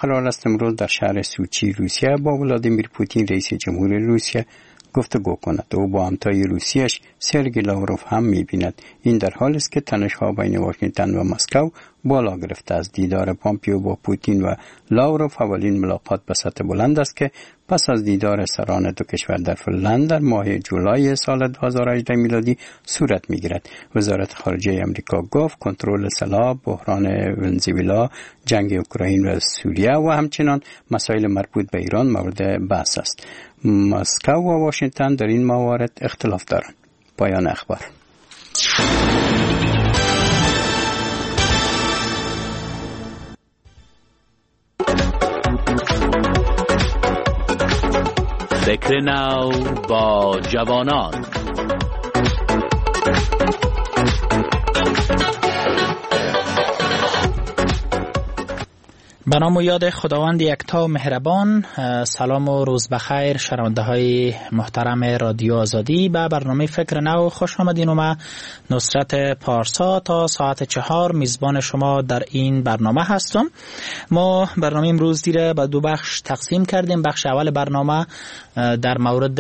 قرار است امروز در شهر سوچی روسیه با ولادیمیر پوتین رئیس جمهور روسیه گفتگو کند. او با همتای روسیه‌اش سرگئی لاوروف هم می‌بیند. این در حالی است که تنش‌ها بین واشنگتن و مسکو بالا گرفته است. دیدار پامپیو با پوتین و لاوروف اولین ملاقات به سطح بلند است که پس از دیدار سران دو کشور در فنلند در ماه جولای سال 2018 میلادی صورت می‌گیرد. وزارت خارجه آمریکا گفت کنترل سلاح، بحران ونزوئلا، جنگ اوکراین و سوریه و همچنین مسائل مربوط به ایران مورد بحث است. مسکو و واشنگتن در این موارد اختلاف دارند. پایان اخبار. فکر نو با جوانان. به نام و یاد خداوند یکتا و مهربان. سلام و روز بخیر شنونده های محترم رادیو آزادی. به برنامه فکر نو خوش آمدین. و من نصرت پارسا تا ساعت 4 میزبان شما در این برنامه هستم. ما برنامه امروز دیره به دو بخش تقسیم کردیم. بخش اول برنامه در مورد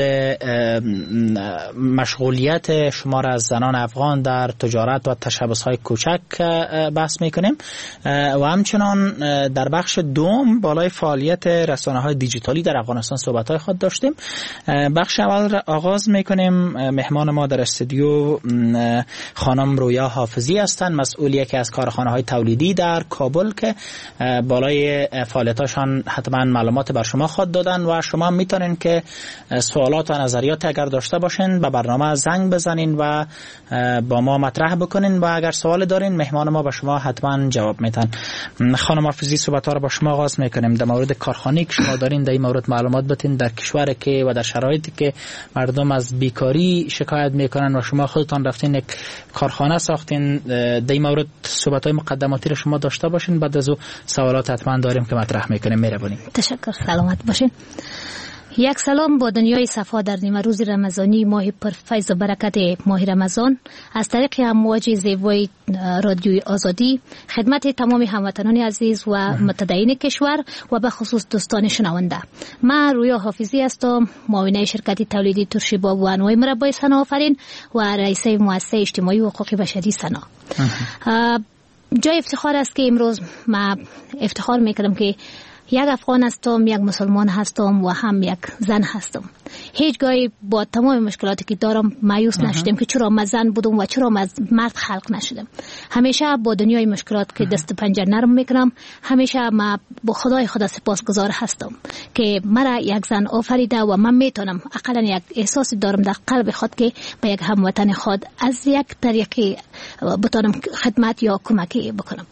مشغولیت شمار از زنان افغان در تجارت و تشبث‌های کوچک بحث میکنیم و همچنان در بخش دوم بالای فعالیت رسانه‌های دیجیتالی در افغانستان صحبت‌های خود داشتیم. بخش اول آغاز میکنیم. مهمان ما در استودیو خانم رویا حافظی هستند، مسئول یکی از کارخانه‌های تولیدی در کابل که بالای فعالیتاشان حتما معلومات بر شما خود دادن و شما میتونین که سوالات و نظریات اگر داشته باشین به برنامه زنگ بزنین و با ما مطرح بکنین و اگر سوال دارین مهمان ما به شما حتما جواب میدن. خانم حافظی صحبت‌ها رو با شما آغاز میکنیم. در مورد کارخانه‌ای که شما دارین در این مورد معلومات بدین در کشور که و در شرایطی که مردم از بیکاری شکایت میکنن و شما خودتان رفتین یک کارخانه ساختین، در این مورد صحبت‌های مقدماتی رو شما داشته باشین. بعد از او سوالات حتما داریم که مطرح میکنیم. مهربانی. تشکر. سلامت باشین. یک سلام با دنیای صفا در نیمه روز رمضانی، ماه پر فیض و برکت ماه رمضان، از طریق امواج زیبای رادیوی آزادی خدمت تمام هموطنان عزیز و متدین کشور و به خصوص دوستان شنونده. من رویا حافظی هستم، معاون شرکت تولیدی ترشیباب و انواع مربای صنایع آفرین و رئیس مؤسسه اجتماعی و حقوق بشری سنا. جای افتخار است که امروز من افتخار میکنم که یک افغان هستم، یک مسلمان هستم و هم یک زن هستم. هیچگاهی با تمام مشکلاتی که دارم مایوس نشدم که چرا من زن بودم و چرا من مرد خلق نشدم. همیشه با دنیای مشکلات که دست پنجه نرم میکنم. همیشه من با خدای خدا سپاسگزار هستم که مرا یک زن آفریده و من میتونم اقلا یک احساسی دارم در قلب خود که به یک هموطن خود از یک طریقی بتونم خدمت یا کمکی بکنم.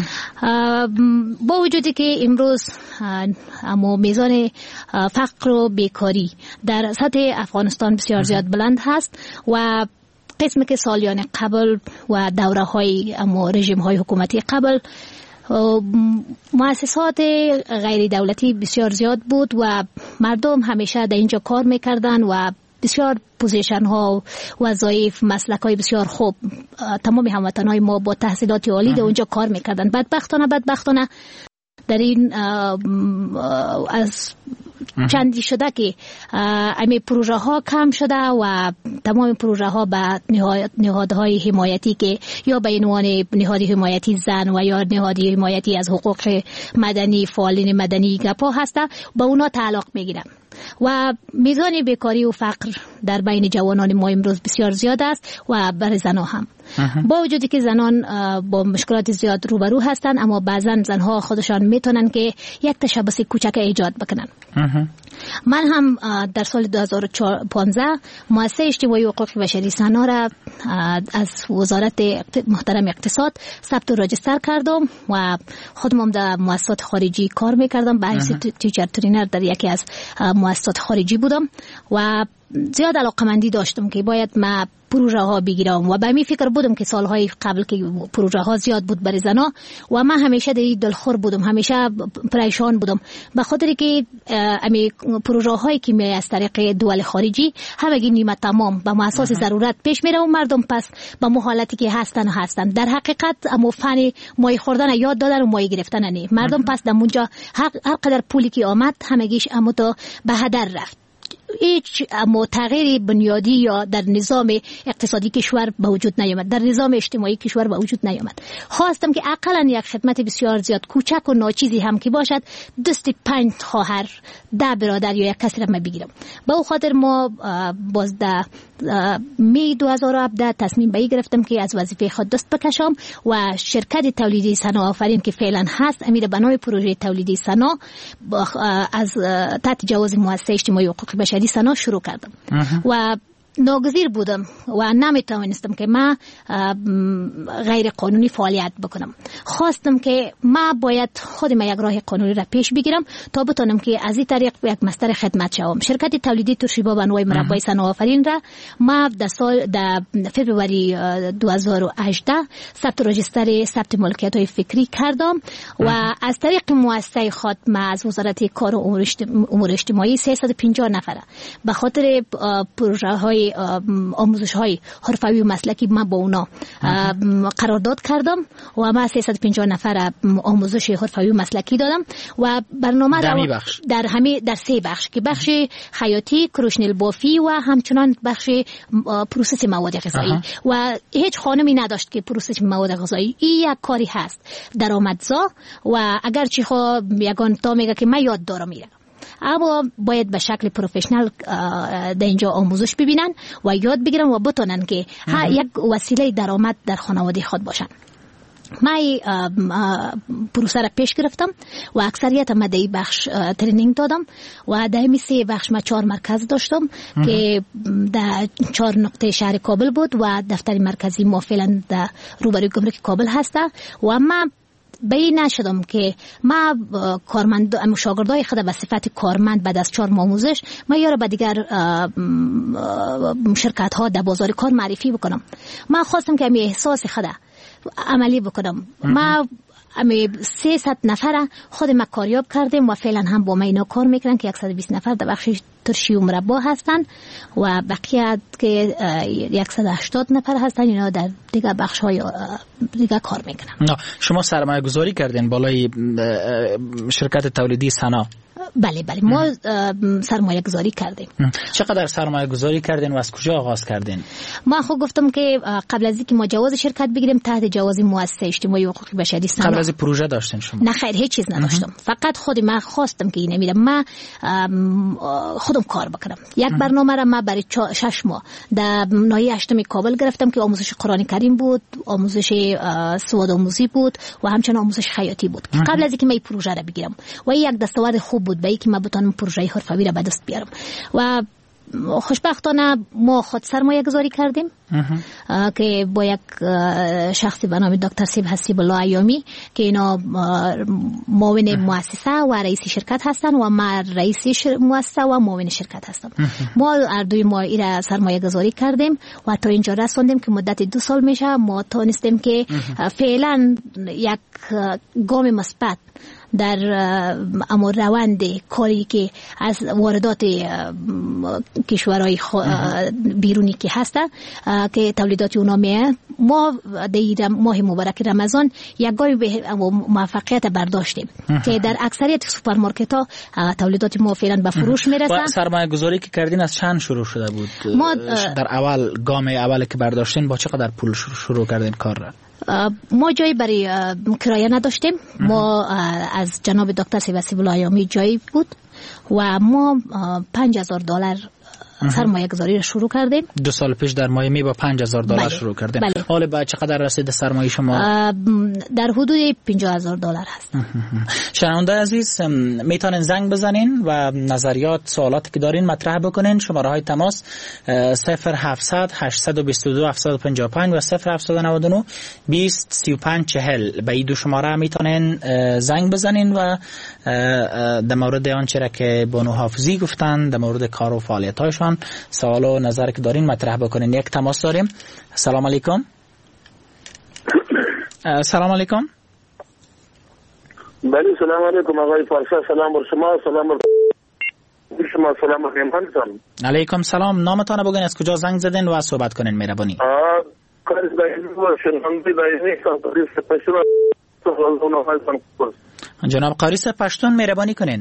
با وجودی که امروز اما میزان فقر و بیکاری در سطح افغانستان بسیار زیاد بلند هست و قسمی که سالیان قبل و دوره های اما رژیم های حکومتی قبل مؤسسات غیر دولتی بسیار زیاد بود و مردم همیشه در اینجا کار میکردن و بسیار پوزیشن ها وظایف مسلک های بسیار خوب تمام هموطنان های ما با تحصیلات عالی در اونجا کار میکردن. بدبختانه در این از چندی شده که امی پروژه ها کم شده و تمام پروژه ها به نهادهای حمایتی که یا به عنوان نهاد حمایتی زن و یا نهاد حمایتی از حقوق مدنی فعالین مدنی گپا هسته با اونا تعلق میگیرن و میزان بیکاری و فقر در بین جوانان ما امروز بسیار زیاد است و برای زنها هم. با وجودی که زنان با مشکلات زیاد روبرو هستند اما بعضا زنها خودشان میتونن که یک تشبث کوچک ایجاد بکنن. من هم در سال 2015 مؤسسه اجتماعی و حقوق بشری سنا را از وزارت محترم اقتصاد ثبت و راجستر کردم و خودم در مؤسسات خارجی کار میکردم. به حیث تیچر ترینر در یکی از مؤسسات خارجی بودم و زیاد علاقمندی داشتم که باید ما پروژه ها بگیرم و به می فکر بودم که سالهای قبل که پروژه ها زیاد بود برای زنا و من همیشه در دلخور بودم، همیشه پریشان بودم به خاطر که امی پروژه هایی که می از طریق دول خارجی همگی نیمه تمام به اساس ضرورت پیش میره و مردم پس به محالتی که هستن در حقیقت اما فن مای خوردن یاد دادن و مای گرفتن نه. مردم پس در اونجا هر قدر پولی که آمد همگیش اما تا به هدر رفت. هیچ تغییر بنیادی یا در نظام اقتصادی کشور به وجود نیامد، در نظام اجتماعی کشور به وجود نیامد. خواستم که اقلا یک خدمت بسیار زیاد کوچک و ناچیزی هم که باشد دست 5 خواهر 10 برادر یا یک کسی را من بگیرم. به او خاطر ما باز در می 2017 تصمیم به این گرفتم که از وظیفه خود دست بکشم و شرکت تولیدی صنایع آفرین که فعلا هست امیر بنای پروژه تولیدی صنایع از تحت جواز مؤسسه اجتماعی و حقوق بشری صنایع شروع کردم و ناگزیر بودم و نمیتوانستم که ما غیر قانونی فعالیت بکنم. خواستم که ما باید خودم یک راه قانونی را پیش بگیرم تا بتونم که از این طریق یک مصدر خدمت شوم. شرکت تولیدی توشیبا بنوای مربای صنایع آفرین را ما در فبروری 2018 ثبت رجیستر ثبت ملکیت های فکری کردم و از طریق مؤسسه خود ما از وزارت کار و امور اجتماعی 350 نفر به خاطر پروژه های آموزش های حرفوی و مسلکی ما با اونا قرارداد کردم و ما 350 نفر آموزش حرفوی و مسلکی دادم و برنامه در 3 بخش که بخش خیاطی، کروشنل بافی و همچنان بخش پروسس مواد غذایی و هیچ خانمی نداشت که پروسس مواد غذایی این یک کاری هست درآمدزا و اگر چی خو یگان تا میگه که من یاد دارم میره اما باید به شکل پروفشنال در اینجا آموزش ببینن و یاد بگیرن و بتونن که یک وسیله درآمد در خانواده خود باشن. من پروسه را پیش گرفتم و اکثریت ما در این بخش ترینینگ دادم و در این 3 بخش ما 4 مرکز داشتم که در 4 نقطه شهر کابل بود و دفتر مرکزی ما فعلا در روبروی گمرک کابل هسته و من به این نشدم که ما شاگردای خود به صفت کارمند بعد از 4 ماه آموزش ما یارو به دیگر شرکت ها در بازار کار معرفی بکنم. ما خواستم که می احساس خود عملی بکنم. ما 300 نفر خود ما کاریاب کردیم و فعلا هم با ما اینا کار میکنن که 120 نفر در بخش ترشی و مربا هستن و بقیه که 180 نفر هستن اینا در دیگه بخش های دیگه کار میکنن. شما سرمایه گذاری کردین بالای شرکت تولیدی صنایع؟ بله ما سرمایه گذاری کردیم. چقدر سرمایه گذاری کردین و از کجا آغاز کردین؟ ما خود گفتم که قبل از اینکه ما جواز شرکت بگیریم تحت جواز مؤسسه اجتماعی و حقوق بشری صنایع. قبل از پروژه داشتین شما؟ نه خیر هیچ چیز نداشتم. فقط خود ما خواستم که اینه میرم ما خودم کار بکنم. یک برنامه را ما برای 6 ماه در ناحیه 8 کابل گرفتم که آموزش قرآن کریم بود، آموزش سواد آموزی بود و همچنین آموزش خیاطی بود. قبل از اینکه ما این پروژه را بگیرم و یک دستاورد خوب بود به اینکه ما بتونم پروژه حرفوی را به دست بیارم و خوشبختانه ما خود سرمایه گذاری کردیم که با یک شخصی به نام دکتر سیب حسیب الله ایامی که اینا معاون مؤسسه و رئیس شرکت هستن و من رئیس مؤسسه و معاون شرکت هستم. ما اردوی ما ایرا سرمایه گذاری کردیم و تا اینجا رسوندیم که مدت 2 سال میشه ما تونستیم که فعلا یک گام مثبت در امور روند کاری که از واردات کشورهای بیرونی که هسته که تولیدات اونا میه ما در ماه مبارک رمضان یک گامی به موفقیت برداشتیم که در اکثریت سوپرمارکت ها تولیدات ما فعلا به فروش میرسه. سرمایه گذاری که کردین از چند شروع شده بود؟ ما در اول گام اول که برداشتین با چقدر پول شروع کردین کار را؟ ما جایی برای کرایه نداشتیم. ما از جناب دکتر سیب حسیب الله ایامی جایی بود و ما $5,000 سرمایه گذاری رو شروع کردیم. 2 سال پیش در مایمی با $5,000 شروع کردیم. بله. حالا با چقدر رسید سرمایه شما؟ در حدود $50,000 هست. شنونده عزیز میتونین زنگ بزنین و نظریات سوالاتی که دارین مطرح بکنین. شماره های تماس 0700 822 755 و 0799 20 35 40. به این 2 شماره میتونین زنگ بزنین و در مورد آنچه را که بانو حافظی گفتن در مورد کار و فعالیت هایشان سوال و نظر که دارین مطرح بکنین. یک تماس داریم. سلام علیکم. سلام علیکم. بله سلام علیکم آقای پارسا. سلام بر شما. سلام بر شما سلام علیکم. علیکم سلام. نامتان بگین، از کجا زنگ زدین و صحبت کنین مهربانی؟ کاری دایمی باشن همدی دایمی قاریس پشتون جناب قاریس پشتون مهربانی کنین.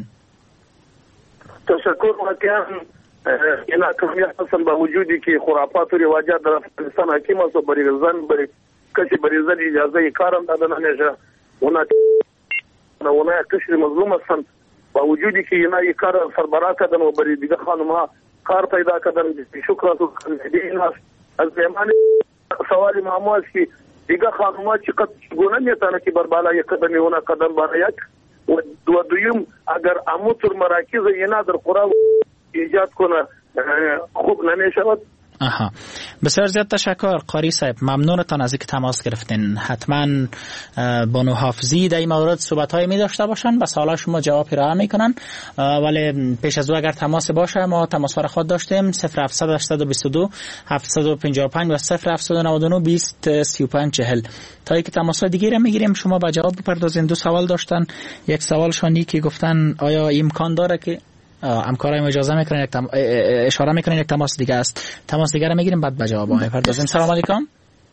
تشکر واقعا این اکمیت هستن با وجودی که خرافات و رواجات در افغانستان حکیم است و برای زن برای کسی برای زن اجازه کارم دادن نمیشه. اونا کسی مظلوم هستن با وجودی که اینا یک کار سربراه کردن و برای دیگه خانم ها کار پیدا کردن. شکر از این هست. از زمان سوالی معمول است که دیگه خانم ها چقدر گونه میتونه که بر بالای قدم اونا قدم بر یک و دویم اگر اموتر مراکز اینا در قرآن ایجاد کنه خوب نمیشود. بسیار زیاد تشکر قاری صاحب، ممنونتان از اینکه تماس گرفتین. حتما بانو حافظی در این مورد صحبت‌هایی می داشته باشن، بس حالا شما جواب ارائه میکنن، ولی پیش از او اگر تماس باشه ما تماس را خود داشتیم 0700 822 755 و 0799 20 35 40. تا اینکه تماس دیگه را میگیریم شما با جواب بپردازین. دو سوال داشتن. یک سوالشانی که گفتن آیا امکان داره که همکارای اجازه میکنن اشاره میکنن یک تماس دیگه است. تماس دیگه رو میگیریم بعد به جواب میپردازیم. سلام علیکم.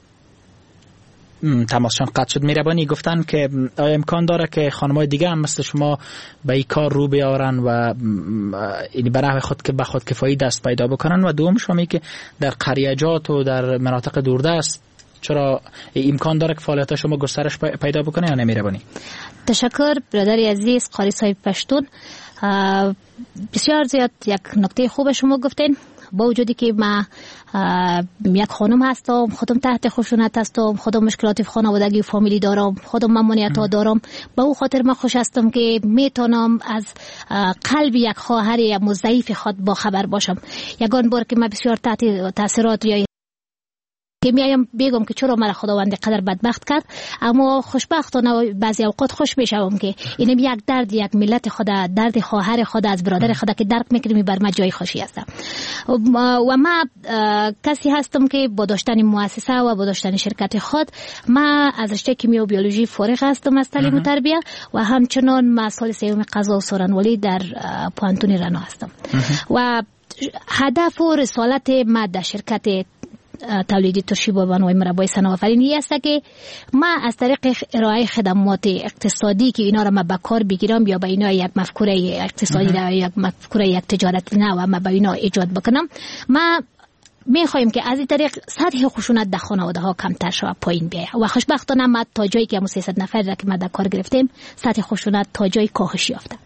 تماسشان قطع شد. مهربانی گفتن که آیا امکان داره که خانمای دیگه هم مثل شما به این کار رو بیارن و یعنی به نحو خود که به خود کفایی دست پیدا بکنن؟ و دوم شما که در قریجات و در مناطق دوردست چرا امکان داره که فعالیت شما گسترش پیدا بکنه یا نمیربانی؟ تشکر برادری عزیز قاری صاحب پشتون. بسیار زیاد یک نکته خوب شما گفتین. با وجودی که ما یک خانم هستم، خودم تحت خشونت هستم، خودم مشکلات خانوادگی و فامیلی دارم، خودم ممانعت ها دارم، با او خاطر من خوش هستم که میتونم از قلب یک خواهر یا ضعیف خود با خبر باشم. یگان بار که من بسیار تحت تاثیرات یا که میایم بگم که چرا مرا خداوند قدر بدبخت کرد، اما خوشبختانه بعضی اوقات خوش میشم که اینم یک درد یک ملت خود، درد خواهر خود از برادر خود که درک میکنیم بر ما جای خوشی هستم. و ما کسی هستم که با داشتن مؤسسه و با داشتن شرکت خود ما از رشته کیمیا و بیولوژی فارغ هستم از تعلیم و تربیت و همچنان ما سال سوم قضا و سورانولی در پوانتون رنا هستم. و هدف و رسالت ما در شرکت تولیدی توشیبا بانوی مربای صنایع است که ما از طریق ارائه خدمات اقتصادی که اینا را ما به کار بگیرم یا به اینا یک مفکوره اقتصادی یا یک مفکوره یک تجارت نه و ما به اینا ایجاد بکنم، ما میخوایم که از این طریق سطح خشونت در خانواده ها کمتر شود، پایین بیاید. و خوشبختانه ما تا جایی که 300 نفر را که ما در کار گرفتیم سطح خشونت تا جایی کاهش یافته.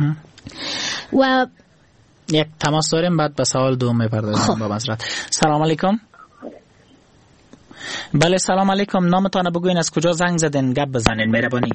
و یک تماس داریم بعد به سوال دوم میپردازیم. با معذرت. سلام علیکم. بله سلام علیکم. نامتان بگوین، از کجا زنگ زدین، گپ بزنین مهربانی.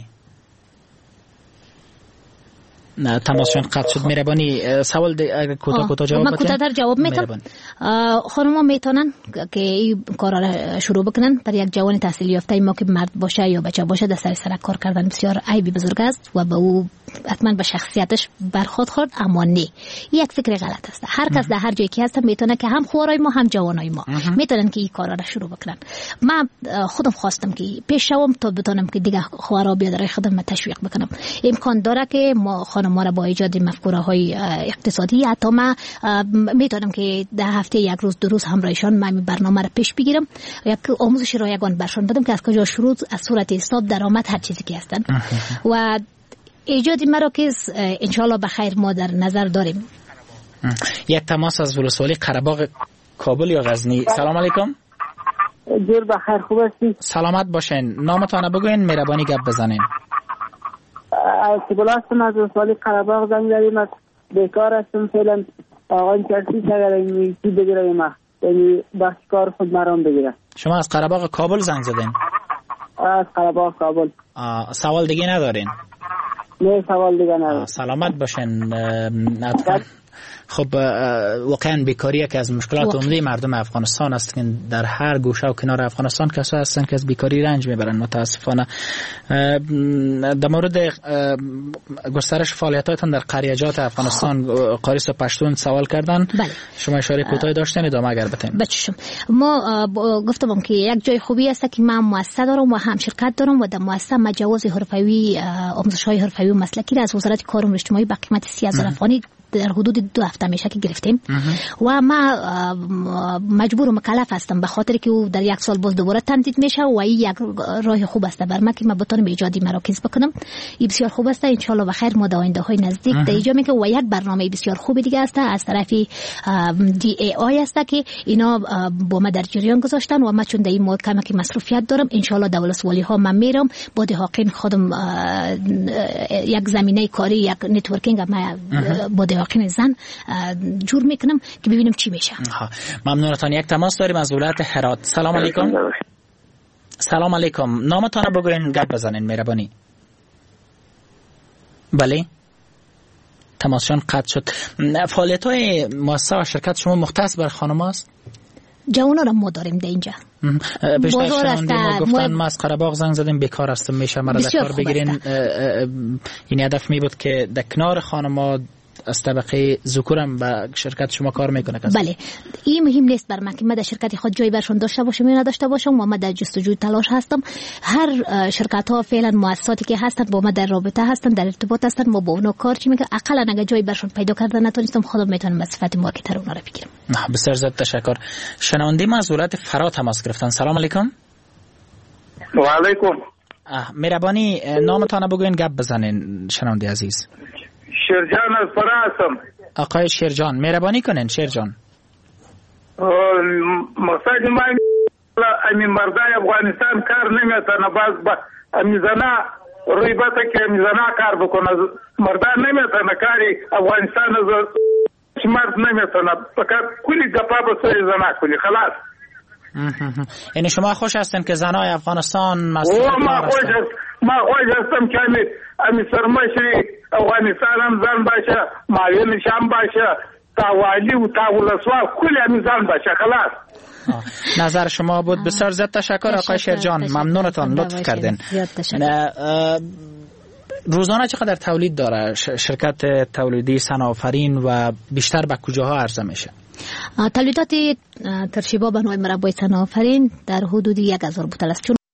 نه تماسشون قطع شد. مهربانی سوال اگه کوتاه جواب بدین. من کوتاه جواب میدم. خانم‌ها میتونن که این کارا را شروع بکنن. برای یک جوان تحصیل یافته ما که مرد باشه یا بچه باشه در سر کار کردن بسیار عیبی بزرگ است و به او حتما به شخصیتش برخورد خورد، اما نه، یک فکر غلط است. هر کس در هر جایی که هست میتونه که هم خوارای ما هم جوانای ما میتونن که این کارا را شروع بکنن. من خودم خواستم که پیش شوم تا بتونم که دیگه خوارا بیادرای خودم تشویق بکنم. امکان داره که ما ما را با ایجاد مفکوره های اقتصادی حتی ما میتونم که در هفته یک روز دو روز همراهشان من برنامه را پیش بگیرم، یک آموزش رایگان برشان بدم که از کجا شروع، از صورت حساب، درآمد، هر چیزی که هستن و ایجاد مراکز انشالله بخیر ما در نظر داریم. یک تماس از ولسوالی قره‌باغ کابل یا غزنی. سلام علیکم. جور بخیر، خوب هستید؟ سلامت باشین. نامتان بگوین مهربانی گپ بزنین. سیبلا هستم از ولسوالی قره‌باغ زنگ زدیم. بیکار هستم فعلا. آقای کسی اگر این چی بگیره ما یعنی بخش کار خود مرام بگیره. شما از قره‌باغ کابل زنگ زدین؟ از قره‌باغ کابل. سوال دیگه ندارین؟ نه سوال دیگه ندارم. سلامت باشین. خب واقعا بیکاری که از مشکلات عمده مردم افغانستان است که در هر گوشه و کنار افغانستان کسایی هستن که از بیکاری رنج میبرن متاسفانه. در مورد گسترش فعالیتاتون در قریجات افغانستان قاریس پشتون سوال کردن. بله. شما اشاره کوتاهی داشتین، ادامه اگر بتین. بچشم ما گفتم که یک جای خوبی است که من مؤسسه دارم و هم شرکت دارم و در مؤسسه مجوز حرفه‌ای آموزش‌های حرفه‌ای و مسلکی را از وزارت کار و اجتماعی با قیمت 30000 افغانی در حدود 2 هفته میشه که گرفتیم و ما مجبور و مکلف هستم به خاطر که او در 1 سال باز دوباره تمدید میشه و این یک راه خوب است بر من که من بتونم ایجادی مراکز بکنم. این بسیار خوب است. ان شاء الله بخیر ما در آینده های نزدیک در ایجاد میکنم و یک برنامه بسیار خوبی دیگه است از طرف DAI است که اینا با ما در جریان گذاشتن و ما چون در این مورد کمکی مصروفیت دارم ان شاء الله در ولسوالی ها من میرم با دهاقین خودم یک زمینه کاری یک نتورکینگ ما با دهاقین زن جور میکنم که ببینیم چی میشه. ممنونتان. یک تماس داریم از ولایت هرات. سلام علیکم. سلام علیکم. نامتان رو بگوین گپ بزنین مهربانی. بله تماسشان قطع شد. فعالیت های مؤسسه و شرکت شما مختص بر خانم است؟ جوانا را ما داریم در اینجا. بیشتر شنوندیم ما گفتن ما از قره‌باغ زنگ زدیم بیکار هستم میشه مرا در کار بگیرین. این هدف می بود که در کنار خانم‌ها از طبقه ذکورم به شرکت شما کار میکنه. بله این مهم نیست بر من که من در شرکت خود جای برشون داشته باشم یا نداشته باشم و من در جستجوی تلاش هستم. هر شرکت ها فعلا مؤسساتی که هستند با ما در رابطه هستند در ارتباط هستند ما با اونا کار چی میکنم. اقلا اگه جای برشون پیدا کردن نتونستم خودم میتونم به صفت مارکتر اونا رو بگیرم. بسیار زیاد تشکر. شنونده ما از ولایت فرات تماس گرفتن. سلام علیکم. و علیکم. مهربانی نامتان بگوین گپ بزنین شنونده عزیز. شیرجان از فرا هستم. آقای شیرجان مهربانی کنین. شیرجان مقصد من امی مردای افغانستان کار نمیتونه باز با امی زنا روی باته که امی زنا کار بکنه مردان نمیتونه کاری افغانستان از مرد نمیتونه فقط کلی گپا بسوی زنا کلی خلاص. یعنی شما خوش هستین که زنای افغانستان ما خوش هستم که امی سرمشری افغانستان هم زن باشه معاون شام باشه تاوالی و تاولسوال کلی امی زن باشه خلاص. نظر شما بود. بسیار زیاد تشکر آقای شیرجان. ممنونتان لطف کردین. روزانه چقدر تولید داره شرکت تولیدی سنافرین و بیشتر به کجاها عرضه میشه؟ تولیدات ترشیبا به نوع مربای سنافرین در حدود 1000 بوتل است چون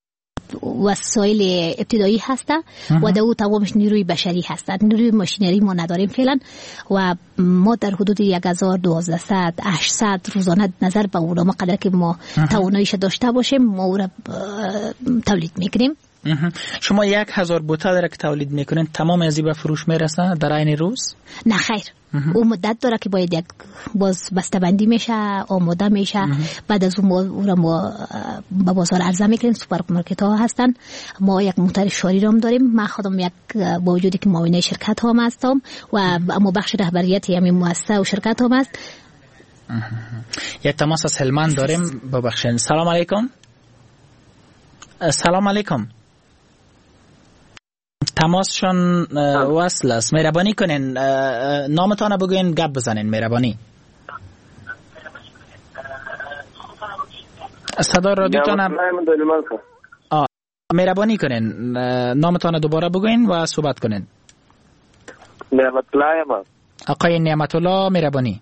وسایل ابتدایی هسته و در او تمامش نیروی بشری هست. نیروی ماشینری ما نداریم فعلا و ما در حدود 1000 1200 800 روزانه نظر به اونا ما قدر که ما تواناییش داشته باشیم ما او را تولید میکنیم. شما 1000 بوتل را که تولید میکنین تمام ازی به فروش میرسه در عین روز؟ نه خیر. او مدت داره که باید یک باز بسته‌بندی میشه آماده میشه. بعد از اون را ما به بازار عرضه میکنیم. سوپرمارکت ها هستن. ما یک موتر شاری هم داریم. من خودم یک با وجودی که معاون شرکت هم هستم و اما بخش رهبریت همین مؤسسه و شرکت هم است. یک تماس از هلمند داریم. ببخشید. سلام علیکم. سلام علیکم. تماسشان وصل است. مهربانی کنین نامتان بگوین گپ بزنین. مهربانی صدا رادیوتان مهربانی کنین نامتان دوباره بگوین و صحبت کنین. نعمت الله. آقای نعمت الله مهربانی.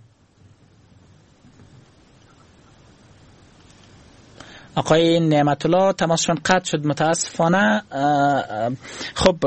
آقای نعمت الله تماسشون قطع شد متاسفانه. خب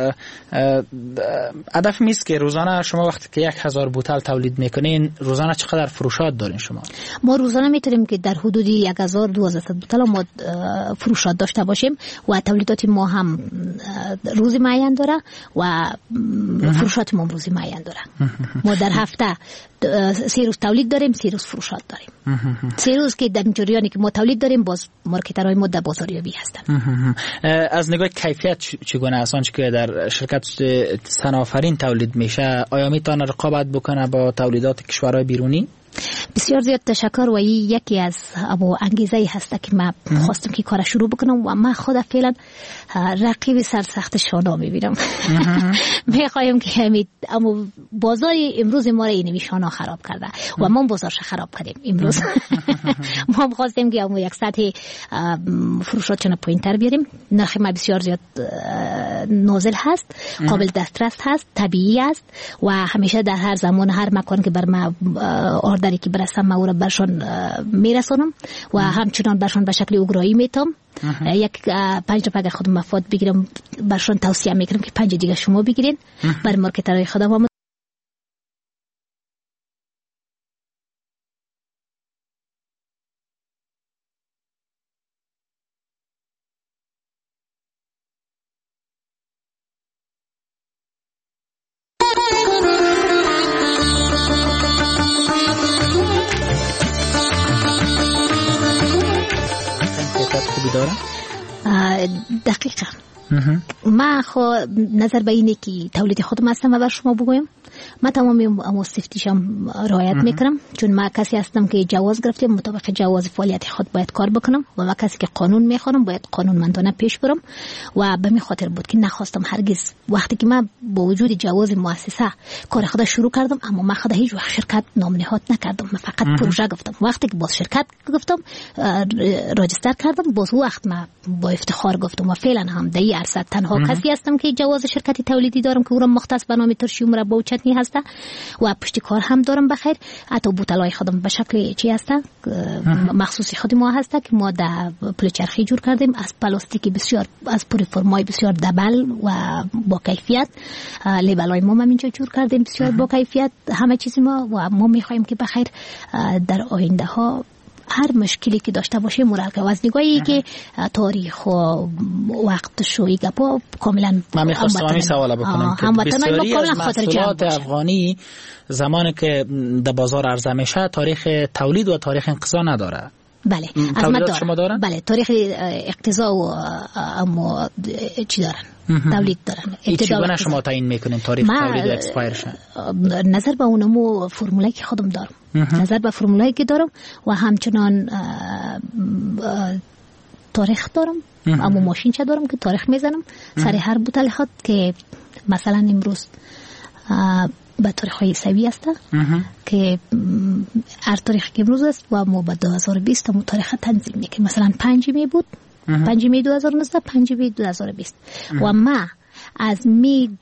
هدف میست که روزانه شما وقتی که 1000 بوتل تولید میکنین روزانه چقدر فروشات دارین شما؟ ما روزانه میتونیم که در حدود 1000 1200 بوتل ما فروشات داشته باشیم و تولیدات ما هم روزی معین داره و فروشات ما روزی معین داره. ما در هفته 3 روز تولید داریم 3 روز فروشات داریم. 3 روز که در جریانی که ما تولید داریم باز مارکترهای ما در بازاریابی هستن. از نگاه کیفیت چگونه است آنچه که در شرکت سنافرین تولید میشه آیا میتونه رقابت بکنه با تولیدات کشورهای بیرونی؟ بسیار زیاد تشکر و یکی از ابو انگیزه هست که من خواستم که کار شروع بکنم و من خود فعلا رقیب سرسخت شانا میبینم. میخوایم که اما بازار امروز ما را این شانا خراب کرده و ما بازارش خراب کردیم امروز. ما خواستیم که اما یک سطح فروشاتشون پایین‌تر بیاریم. نرخ ما بسیار زیاد نازل هست، قابل دسترس هست، طبیعی است و همیشه در هر زمان هر مکان که بر ما آردری که برسم ما او را برشان میرسانم و همچنان برشان به شکل اگرایی میتام. یک 5 اگر خودم مفاد بگیرم برشان توصیه میکنم که 5 دیگه شما بگیرین بر مارکترهای خودم. خوبی داره؟ دقیقا ما نظر به اینه که تولید خودم هستم و بر شما بگویم ما تمام سیفتیشم رعایت میکنم، چون ما کسی هستم که جواز گرفتم، مطابق جواز فعالیت خود باید کار بکنم و ما کسی که قانون میخوانم باید قانونمندانه پیش برم و به می خاطر بود که نخواستم هرگز وقتی که ما با وجود جواز مؤسسه کار خود شروع کردم، اما ما خود هیچ وقت شرکت نام نهاد نکردم، من فقط پروژه گفتم. وقتی که باز شرکت گفتم راجستر کردم، باز وقت ما با افتخار گفتم و فعلا هم در این عرصه تنها کسی هستم که جواز شرکت تولیدی دارم که او را مختص به نام ترشی و مربا و چتنی هست و پشت کار هم دارم بخیر. حتی بوتلای خودم به شکل چی هست مخصوصی خود ما هست که ما در پل چرخی جور کردیم از پلاستیکی بسیار از پلیفرمای بسیار دبل و با کیفیت. لیبلای ما اینجا جور کردیم بسیار با کیفیت همه چیز ما و ما میخوایم که بخیر در آینده ها هر مشکلی که داشته باشه مرالکه و از نگاهی که تاریخ و وقت شوی گپا کاملا من میخواستم همین سوال بکنم که بسیاری از محصولات افغانی زمانی که در بازار عرضه میشه تاریخ تولید و تاریخ انقضا نداره. بله تولیدات شما دارن؟ بله تاریخ اقتضا و اما چی دارن تولید دارن. چگونه شما تعیین میکنین تاریخ تولید و اکسپایرش؟ نظر به اونمو فرمولایی که خودم دارم، نظر به فرمولایی که دارم و همچنان تاریخ دارم، اما ماشین چه دارم که تاریخ میزنم سر هر بوتل خود که مثلا امروز به تاریخ های سوی است که هر تاریخ که امروز است و ما به 2020 هم تاریخ تنظیم میکنیم. مثلا 5 می بود 5 می 2019 5 می 2020 و ما از می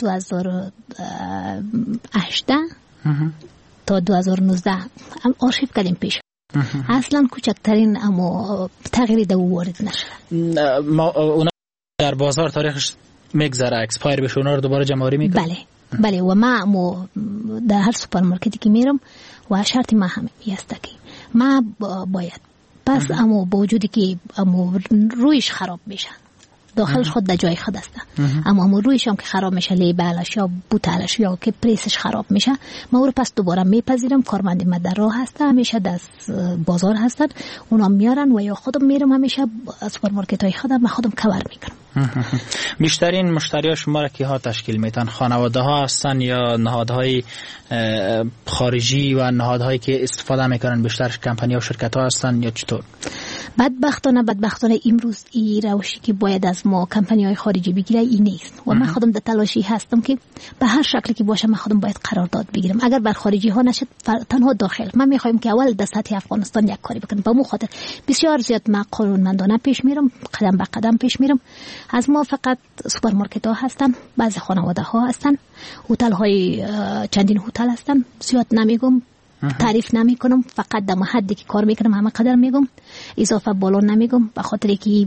2018 تا 2019 هم آرشیو کردیم پیش. اصلا کوچکترین اما تغییری در وارد نشد. اونا در بازار تاریخش میگذره اکسپایر بشه، اونا رو دوباره جمع‌آوری میکنه. بله و ما در هر سوپرمارکتی که میرم و شرط ما همه است که ما باید پس اما با وجودی که اما رویش خراب میشه داخلش خود در جای خود است، اما رویش هم که خراب میشه لیبلش یا بوتلش یا که پریسش خراب میشه ما او رو پس دوباره میپذیرم. کارمند ما در راه هست، همیشه در بازار هستن، اونا میارن و یا خودم میرم همیشه سوپرمارکت های خودم خودم کور میکنم. بیشترین مشتری‌ها شما را کیها تشکیل میدن؟ خانواده ها هستن یا نهادهای خارجی و نهادهایی که استفاده میکنن بیشترش کمپانی ها و شرکت ها هستن یا چطور؟ بدبختانه امروز این روشی که باید از ما کمپانی های خارجی بگیره این نیست و من خودم در تلاشی هستم که به هر شکلی که باشه من خودم باید قرارداد بگیرم. اگر بر خارجی ها نشد تنها داخل من میخوایم که اول در سطح افغانستان یک کاری بکنم. با مو خاطر بسیار زیاد من قانونمندانه پیش میرم، قدم به قدم پیش میرم. از ما فقط سوپرمارکت ها هستن، بعضی خانواده ها هستن، هتل های چندین هتل هستن، زیاد نمیگم تعریف نمی کنم، فقط در حدی که کار میکنم همه قدر میگم، اضافه بالا نمیگم به خاطر که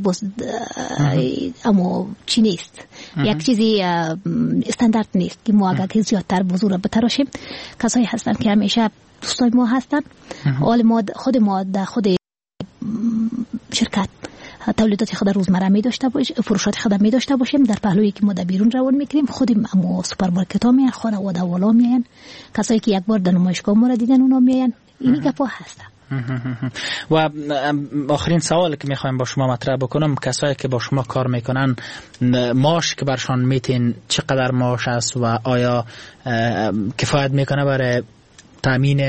اما چی نیست یک چیزی استاندارد نیست که ما اگر که زیادتر بزرگ بتراشیم. کسایی هستن که همیشه دوستای ما هستن، حال ما خود شرکت تولیدات خود روزمره می داشته باشیم، فروشات خود می داشته باشیم، در پهلویی که ما در بیرون روان میکنیم خودیم اما سوپرمارکت ها میان، خانواده والا میان، کسایی که یک بار در نمایشگاه ما را دیدن اونا میان. اینی گپا هستن. و آخرین سوال که میخوایم با شما مطرح بکنم، کسایی که با شما کار میکنن معاش که برشان میتین چقدر معاش است و آیا کفایت میکنه برای تامین؟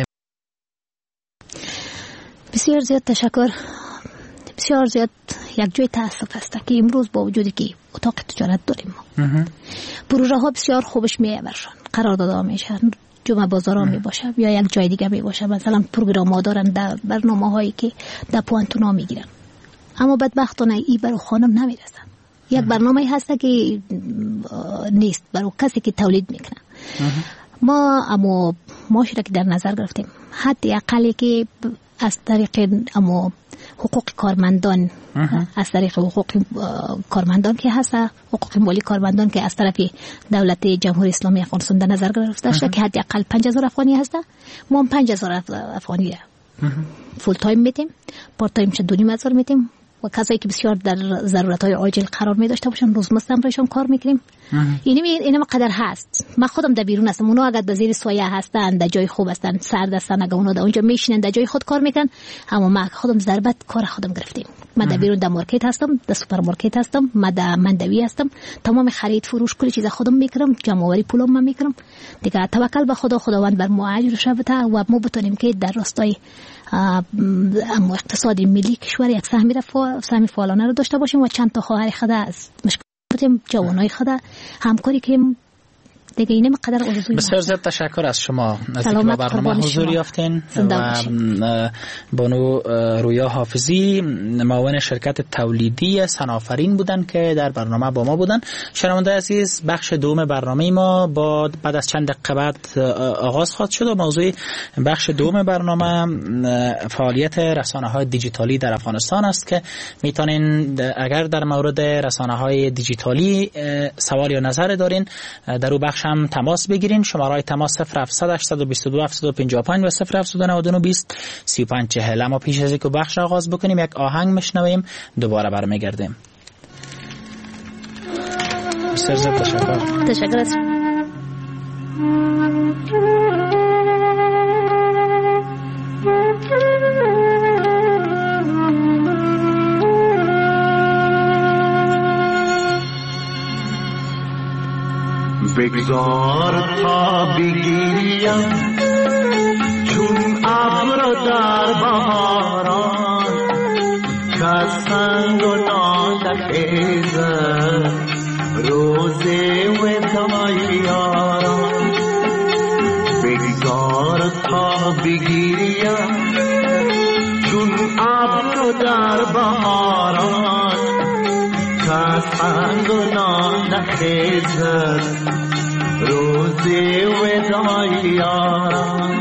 بسیار زیاد تشکر. بسیار زیاد یک جای تاسف است که امروز با وجودی که اتاق تجارت داریم پروژه ها بسیار خوبش میه برشان قراردادها میشن، جمعه بازار ها می باشه یا یک جای دیگه می باشه، مثلا پروگرام ها دارن در برنامه هایی که در پوانتون ها می گیرن، اما بدبختانه ای برای خانم نمیرسن. یک برنامه هست که نیست برای کسی که تولید میکنه. اما ما شده که در نظر گرفتیم حتی اقلی که از طریق اما حقوق کارمندان از طریق حقوق کارمندان که هست، حقوق مالی کارمندان که از طرف دولت جمهوری اسلامی افغانستان در نظر گرفته شده که حداقل 5000 افغانی هست. ما هم 5000 افغانی را فول تایم میدیم، پارت تایم 2500 میدیم و کسایی که بسیار در ضرورت های عاجل قرار می داشته باشن روزمزد هم برایشان کار میکنیم. اینم قدر هست. من خودم در بیرون هستم، اونا اگر در زیر سایه هستن، در جای خوب هستن، سرد هستن، اگر اونا در اونجا میشینن در جای خود کار میکنن، اما ما خودم ضربت کار خودم گرفتیم. من در بیرون در مارکت هستم، در سوپرمارکت هستم، من در مندوی هستم، تمام خرید فروش کلی چیز خودم میکنم، جمع آوری پولم من میکنم دیگه. توکل به خدا، خداوند بر ما اجرش بده و ما بتونیم که در راستای اقتصادی ملی کشور یک سهم فعالانه رو داشته باشیم و چند تا خواهر خدا از مشکلات جوانای خدا همکاری که دیگه اینم قدر آرزوی. بسیار زیاد تشکر از شما از اینکه برنامه حضور یافتین. و بانو رویا حافظی معاون شرکت تولیدی سنافرین بودن که در برنامه با ما بودن. شنونده عزیز، بخش دوم برنامه ما بعد از چند دقیقه بعد آغاز خواهد شد و موضوع بخش دوم برنامه فعالیت رسانه‌های دیجیتالی در افغانستان است که میتونین اگر در مورد رسانه‌های دیجیتالی سوال یا نظر دارین در اون بخش هم تماس بگیرین. شماره تماس 0700 822 755 و 0799 20 3540. اما پیش از اینکه بخش آغاز بکنیم یک آهنگ میشنویم، دوباره برمیگردیم. بسیار زیاد تشکر. بگذار تا بگیریم چون ابر در بهاران که سنگ و نالخیزد روز وداع یاران. بگذار تا بگیریم چون ابر در بهاران که سنگ و نالخیزد روز وداع یاران.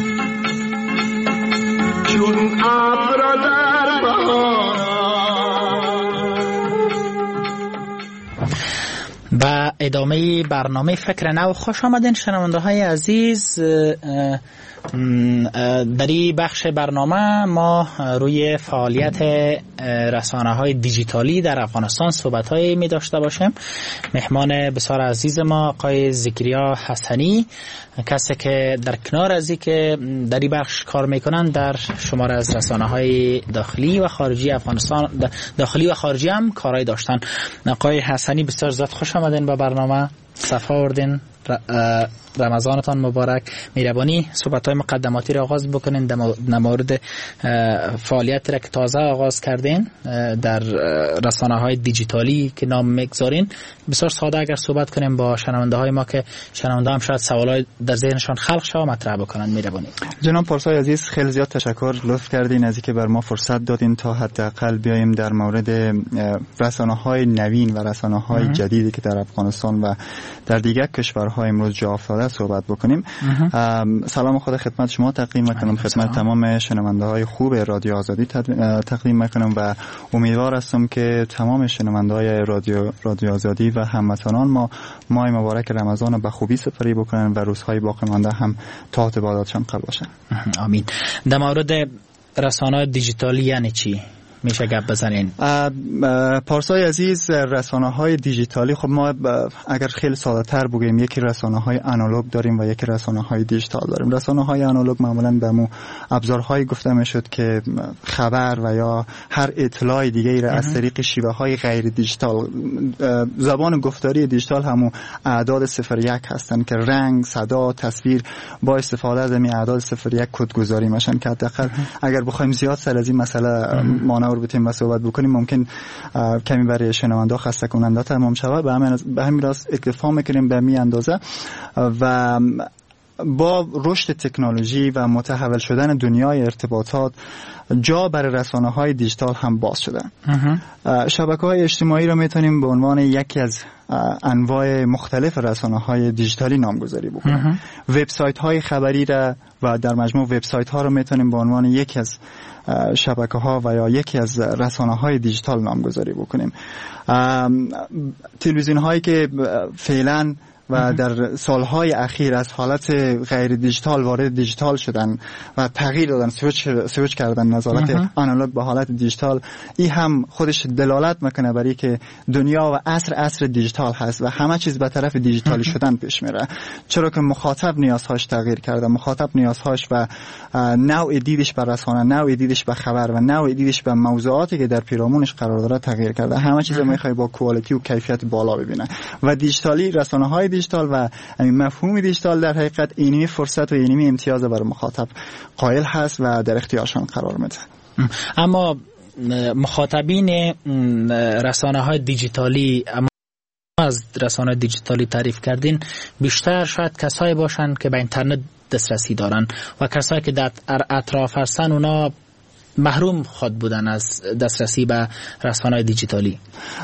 چون ابر در بهاران و ادامه برنامه فکر نو. خوش آمدین شنونده های عزیز. در این بخش برنامه ما روی فعالیت رسانه های دیجیتالی در افغانستان صحبت های می داشته باشیم. مهمان بسیار عزیز ما آقای زکریا حسنی، کسی که در کنار از که در این بخش کار میکنن در شمار از رسانه های داخلی و خارجی افغانستان، داخلی و خارجی هم کارهای داشتن. آقای حسنی بسیار زیاد خوش آمدین به برنامه، صفا آوردین. رمضانتان مبارک. مهربانی صحبت‌های مقدماتی را آغاز بکنین در مورد فعالیت را که تازه آغاز کردین در رسانه‌های دیجیتالی که نام میگذارین. بسیار ساده اگر صحبت کنیم با شنونده‌های ما که شنونده هم شاید سوالای در ذهنشان خلق شه و مطرح بکنن. مهربانی. جناب پارسای عزیز، خیلی زیاد تشکر، لطف کردین از اینکه بر ما فرصت دادین تا حداقل بیایم در مورد رسانه‌های نوین و رسانه‌های جدیدی که در افغانستان و در دیگر کشورهای امروز جا افتاده صحبت بکنیم. سلام خود خدمت شما تقدیم میکنم، خدمت تمام شنونده‌های خوب رادیو آزادی تقدیم میکنم و امیدوار هستم که تمام شنونده‌های رادیو آزادی و هموطنان ما ماه مبارک رمضان به خوبی سپری بکنن و روزهای باقی مانده هم تحت باداتشان قرار باشن. آمین. در مورد رسانه‌های دیجیتالی یعنی چی؟ میشه گپ بزنین؟ پارسای عزیز، رسانه‌های دیجیتالی، خب ما اگر خیلی ساده تر بگیم یکی رسانه‌های آنالوگ داریم و یکی رسانه‌های دیجیتال داریم. رسانه‌های آنالوگ معمولاً به مو ابزارهایی گفته میشد که خبر و یا هر اطلاع دیگه‌ای را از طریق شیوه‌های غیر دیجیتال، زبان گفتاری دیجیتال همو اعداد 01 هستند که رنگ، صدا، تصویر با استفاده از این اعداد 01 کدگذاری میشن که حداقل اگر بخوایم زیاد سر از این مسئله مانور بتیم و صحبت بکنیم ممکن کمی برای شنونده خسته کننده تمام شود. به همین راست اکتفا میکنیم به می اندازه و با رشد تکنولوژی و متحول شدن دنیای ارتباطات جا برای رسانه‌های دیجیتال هم باز شده. شبکه‌های اجتماعی را میتونیم به عنوان یکی از انواع مختلف رسانه‌های دیجیتالی نامگذاری بکنیم. وبسایت‌های خبری را و در مجموع وبسایت‌ها را میتونیم به عنوان یکی از شبکه‌ها و یا یکی از رسانه‌های دیجیتال نامگذاری بکنیم. تلویزیون‌هایی که فعلاً و در سالهای اخیر از حالت غیر دیجیتال وارد دیجیتال شدن و تغییر دادن، سویچ کردن نظارت آنالوگ به حالت دیجیتال، این هم خودش دلالت میکنه برای که دنیا و عصر دیجیتال هست و همه چیز به طرف دیجیتالی شدن پیش میره، چرا که مخاطب نیازهاش تغییر کرده. مخاطب نیازهاش و نوع دیدش به رسانه، نوع دیدش به خبر و نوع دیدش به موضوعاتی که در پیرامونش قرار داره تغییر کرده. همه چیز میخواد با کوالیتی و کیفیت بالا ببینه و دیجیتالی، رسانه‌های دیجیتال و مفهوم دیجیتال در حقیقت اینمی فرصت و اینمی امتیاز برای مخاطب قائل هست و در اختیارشان قرار میده. اما مخاطبین رسانه‌های دیجیتالی، اما از رسانه‌های دیجیتالی تعریف کردین، بیشتر شاید کسایی باشن که به اینترنت دسترسی دارن و کسایی که در اطراف هستن اونا محروم خود بودن از دسترسی به رسانه‌های دیجیتالی.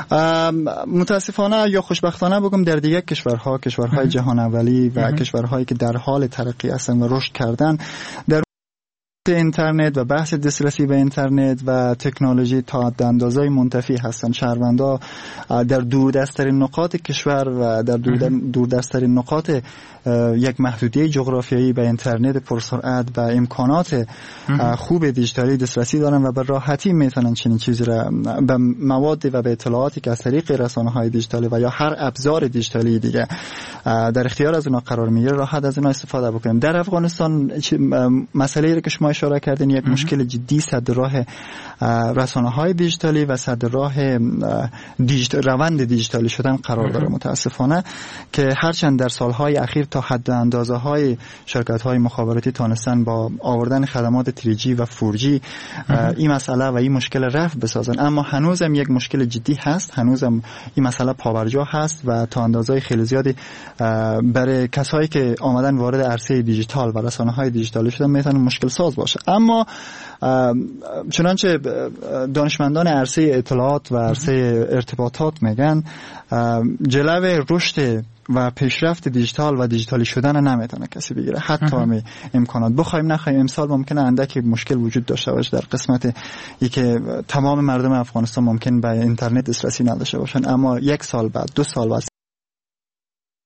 متاسفانه یا خوشبختانه بگم در دیگر کشورهای جهان اولی و کشورهایی که در حال ترقی هستند و رشد کردن، در اینترنت و بحث دسترسی به اینترنت و تکنولوژی تا اندازه‌ای منتفی هستند. شهروندان در دوردست‌ترین نقاط کشور و در دوردست‌ترین نقاط یک محدودیت جغرافیایی به اینترنت پرسرعت و امکانات خوب دیجیتالی دسترسی دارن و به راحتی میتونن چنین چیزی را به مواد و به اطلاعاتی که از طریق رسانه‌های دیجیتالی و یا هر ابزار دیجیتالی دیگه در اختیار از اونها قرار میگیره راحت از اونها استفاده بکنیم. در افغانستان مسئله‌ای را که شما اشاره کردین، یک مشکل جدی سد راه رسانه‌های دیجیتالی و سد راه روند دیجیتالی شدن قرار داره متاسفانه، که هرچند در سالهای اخیر تا حد اندازه‌های شرکت‌های مخابراتی تونستن با آوردن خدمات 3G و 4G این مسئله و این مشکل رفع بسازن، اما هنوزم یک مشکل جدی هست، هنوزم این مسئله پابرجا هست و تا اندازه‌ای خیلی زیادی برای کسایی که آمدن وارد عرصه دیجیتال و رسانه‌های دیجیتالی شدن میتونه مشکل ساز باشه. اما چنانچه دانشمندان عرصه اطلاعات و عرصه ارتباطات میگن، جلوه رشد و پیشرفت دیجیتال و دیجیتالی شدن نمیتونه کسی بگیره، حتی هم امکانات بخوایم نخوایم. امسال ممکنه اندکی مشکل وجود داشته باشه در قسمت ای که تمام مردم افغانستان ممکن به اینترنت دسترسی نداشته باشن، اما یک سال بعد، 2 سال بعد،